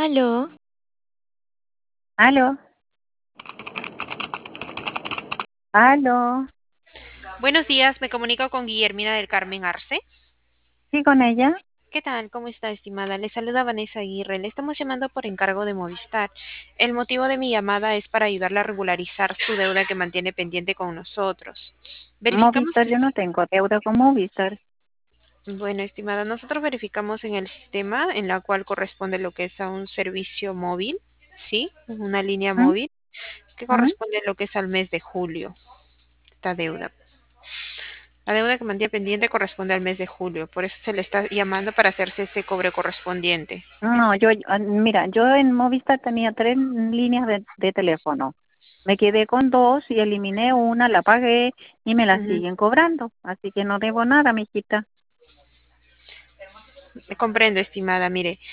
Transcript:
Aló, Aló, aló, buenos días, me comunico con Guillermina del Carmen Arce. ¿sí con ella? ¿Qué tal? ¿Cómo está, estimada? Le saluda Vanessa Aguirre. Le estamos llamando por encargo de Movistar. El motivo de mi llamada es para ayudarla a regularizar su deuda que mantiene pendiente con nosotros. Verificamos, Movistar, yo no tengo deuda con Movistar. bueno, estimada, nosotros verificamos en el sistema en la cual corresponde lo que es a un servicio móvil, ¿sí? Una línea ¿Mm? móvil que ¿Mm? corresponde a lo que es al mes de julio, esta deuda. La deuda que mantiene pendiente corresponde al mes de julio, por eso se le está llamando para hacerse ese cobre correspondiente. No, mira, yo en Movistar tenía tres líneas de teléfono. Me quedé con dos y eliminé una, la pagué y me la Ujú. siguen cobrando. Así que no debo nada, mijita. Comprendo, estimada. Mire,